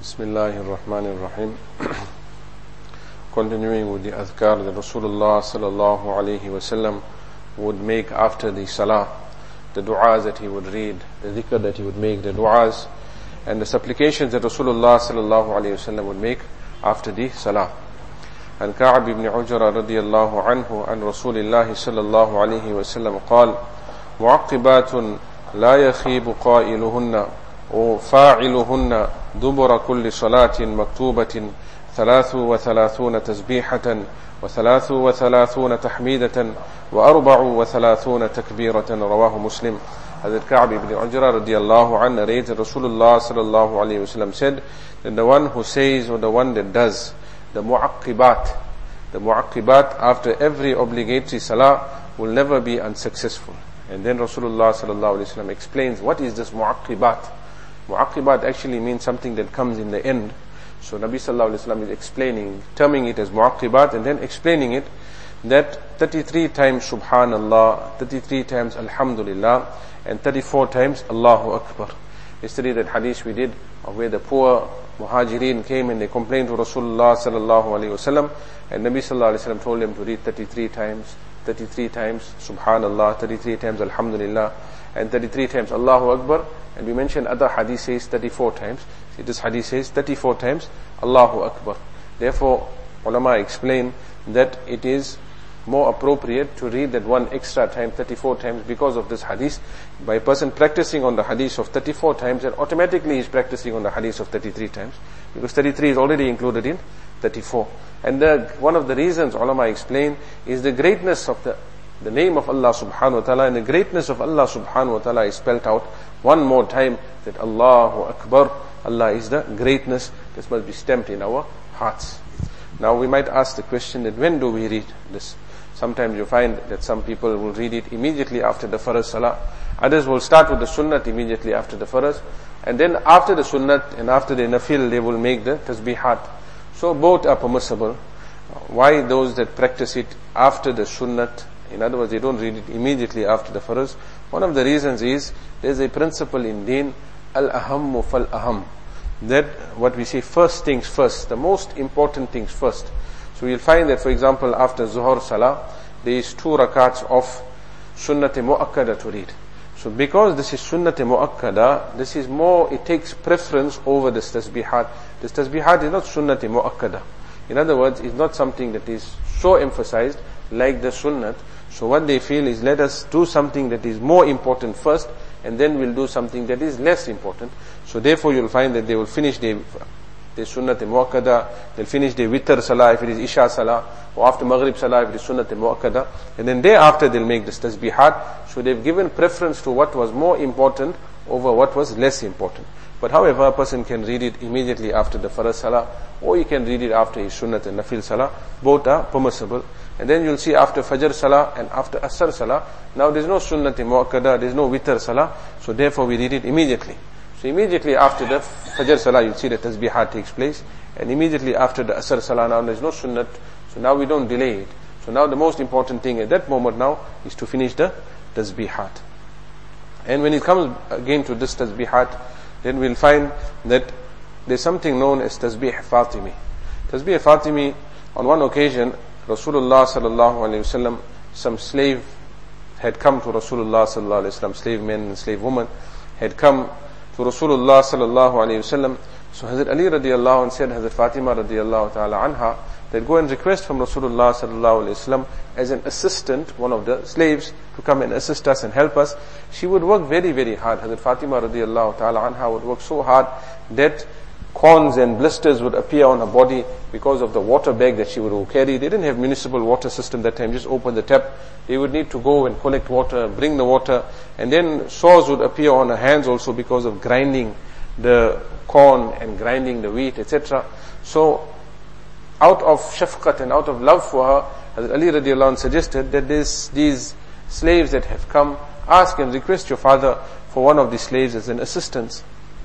Bismillahir Rahmanir Rahim. Continuing with the adhkar that Rasulullah sallallahu alayhi wasallam would make after the salah, the du'as that he would read, the dhikr that he would make, the du'as and the supplications that Rasulullah sallallahu alayhi wasallam would make after the salah. And Ka'b ibn Ujra radiyallahu anhu and Rasulullah sallallahu alayhi wasallam قال معقبات لا يخيب قائلهن وفاعلهن دبر كل صلاة مكتوبة 33 تسبيحة و33 تحميدة و34 تكبيرة رواه مسلم. Hazrat Ka'b ibn Ujra radiyallahu anhu narrates that Rasulullah sallallahu alayhi wasallam said that the one who says or the one that does the mu'aqqibat after every obligatory salah will never be unsuccessful. And then Rasulullah sallallahu alayhi wasallam explains what is this mu'aqqibat. Mu'aqqibat actually means something that comes in the end. So Nabi sallallahu alayhi wasallam is explaining, terming it as mu'aqqibat and then explaining it that 33 times subhanallah, 33 times alhamdulillah and 34 times Allahu Akbar. Yesterday that hadith we did of where the poor muhajirin came and they complained to Rasulullah sallallahu alayhi wasallam and Nabi sallallahu alayhi wasallam told them to read 33 times subhanallah, 33 times alhamdulillah and 33 times Allahu Akbar. And we mentioned other hadith says 34 times. See, this hadith says 34 times Allahu Akbar. Therefore ulama explain that it is more appropriate to read that one extra time 34 times because of this hadith. By a person practicing on the hadith of 34 times, then automatically he is practicing on the hadith of 33 times, because 33 is already included in 34. And one of the reasons ulama explain is the greatness of the name of Allah subhanahu wa ta'ala, and the greatness of Allah subhanahu wa ta'ala is spelt out one more time, that Allahu Akbar, Allah is the greatness. This must be stamped in our hearts. Now we might ask the question that when do we read this? Sometimes you find that some people will read it immediately after the farz salah. Others will start with the sunnat immediately after the farz, and then after the sunnat and after the nafil they will make the tasbihat. So both are permissible. Why those that practice it after the sunnat, in other words they don't read it immediately after the farz? One of the reasons is there's a principle in deen, al-ahammu fal-aham, that what we say first things first, the most important things first. So you'll find that, for example, after Zuhur Salah, there is 2 rakats of Sunnat Mu'akkada to read. So because this is Sunnat Mu'akkada, this is more, it takes preference over this tasbihat. This tasbihat is not Sunnat Mu'akkada. In other words, it's not something that is so emphasized like the Sunnat. So what they feel is, let us do something that is more important first, and then we'll do something that is less important. So therefore you'll find that they will finish the Sunnat Mu'akkada, they'll finish the Witr Salah if it is Isha Salah, or after Maghrib Salah if it is Sunnat Mu'akkada, and then thereafter they'll make this tasbihat. So they've given preference to what was more important over what was less important. But however, a person can read it immediately after the Farz Salah, or he can read it after his Sunnat and Nafil Salah. Both are permissible. And then you'll see after Fajr Salah and after Asr Salah, now there's no Sunnat Mu'akkada, there's no Witr Salah, so therefore we read it immediately. So immediately after the Fajr Salah, you'll see the tasbihat takes place, and immediately after the Asr Salah, now there's no Sunnat, so now we don't delay it. So now the most important thing at that moment now is to finish the tasbihat. And when it comes again to this tasbihat, then we'll find that there's something known as Tasbih Fatimi. Tasbih Fatimi, on one occasion, Rasulullah sallallahu alayhi wasallam, some slave had come to Rasulullah sallallahu alayhi wasallam, slave men and slave women had come to Rasulullah sallallahu alayhi wasallam. So Hazrat Ali radiallahu anhu said, Hazrat Fatima radiallahu ta'ala anha, that go and request from Rasulullah sallallahu alayhi wasallam as an assistant, one of the slaves, to come and assist us and help us. She would work very, very hard. Hazrat Fatima radiallahu ta'ala anha would work so hard that corns and blisters would appear on her body because of the water bag that she would carry. They didn't have municipal water system that time, just open the tap. They would need to go and collect water, bring the water, and then sores would appear on her hands also because of grinding the corn and grinding the wheat, etc. So out of shafqat and out of love for her, Hazrat Ali radiallahu anh suggested that these slaves that have come, ask and request your father for one of these slaves as an assistant,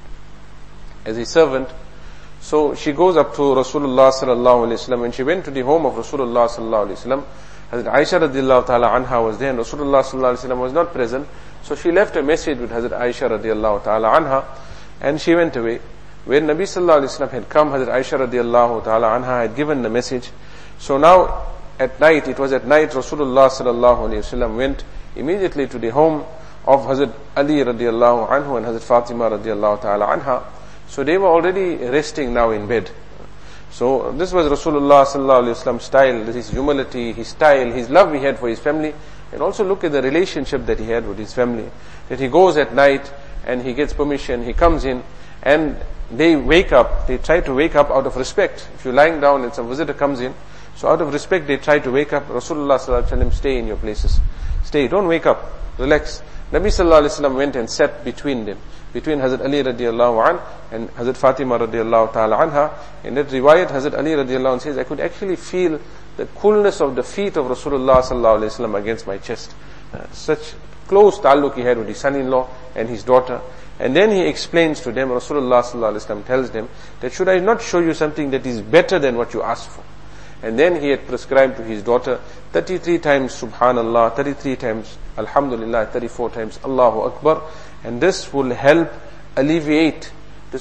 as a servant. So she goes up to Rasulullah sallallahu alaihi wasallam. When she went to the home of Rasulullah sallallahu alaihi wasallam, Hazrat Aisha radiallahu ta'ala anha was there, and Rasulullah sallallahu alaihi wasallam was not present. So she left a message with Hazrat Aisha radiallahu ta'ala anha, and she went away. When Nabi sallallahu alaihi wasallam had come, Hazrat Aisha radiallahu ta'ala anha had given the message. So now at night, it was at night, Rasulullah sallallahu alaihi wasallam went immediately to the home of Hazrat Ali radiallahu anhu and Hazrat Fatima radiallahu ta'ala anha. So they were already resting now in bed. So this was Rasulullah sallallahu alaihi wasallam's style, his humility, his style, his love he had for his family. And also look at the relationship that he had with his family. That he goes at night and he gets permission, he comes in and they wake up, they try to wake up out of respect. If you're lying down and some visitor comes in, so out of respect they try to wake up. Rasulullah sallallahu alaihi wasallam, stay in your places. Stay, don't wake up, relax. Nabi sallallahu alaihi wasallam went and sat between them, between Hazrat Ali radiallahu anh and Hazrat Fatima radiallahu ta'ala anha. In that riwayat, Hazrat Ali radiallahu anh says, I could actually feel the coolness of the feet of Rasulullah sallallahu alaihi wasallam against my chest. Such close ta'alluq he had with his son-in-law and his daughter. And then he explains to them, Rasulullah sallallahu alaihi wasallam tells them that should I not show you something that is better than what you asked for? And then he had prescribed to his daughter 33 times Subhanallah, 33 times Alhamdulillah, 34 times Allahu Akbar. And this will help alleviate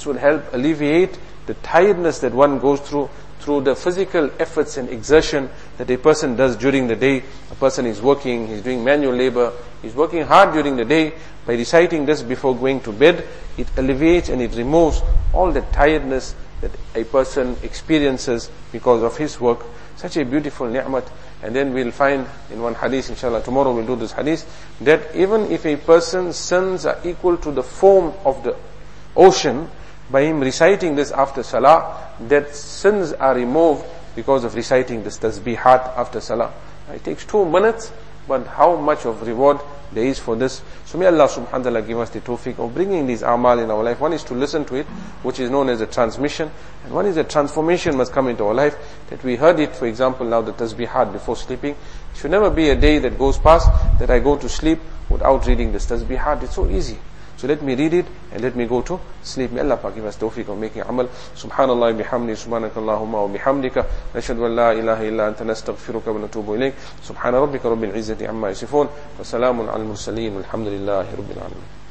the tiredness that one goes through the physical efforts and exertion that a person does during the day. A person is working, he's doing manual labor, he's working hard during the day. By reciting this before going to bed, it alleviates and it removes all the tiredness that a person experiences because of his work. Such a beautiful ni'mat. And then we'll find in one hadith, inshallah, tomorrow we'll do this hadith, that even if a person's sins are equal to the foam of the ocean, by him reciting this after salah, that sins are removed because of reciting this tasbihat after salah. It takes 2 minutes, but how much of reward there is for this. So may Allah subhanahu wa ta'ala give us the tawfiq of bringing these amal in our life. One is to listen to it, which is known as a transmission, and one is a transformation must come into our life. That we heard it, for example, now the tasbihat before sleeping. It should never be a day that goes past that I go to sleep without reading this tasbihat. It's so easy. So let me read it and let me go to sleep. May Allah Pak give us tawfiq of making amal. Subhanallah bihamdi, subhanakallahumma wa bihamdika, nashhadu an la ilaha illa anta nastaghfiruka wa natubu ilayk. Subhana rabbika rabbil izzati amma yasifun, wa salamun al mursaleen, walhamdulillahi rabbil alamin.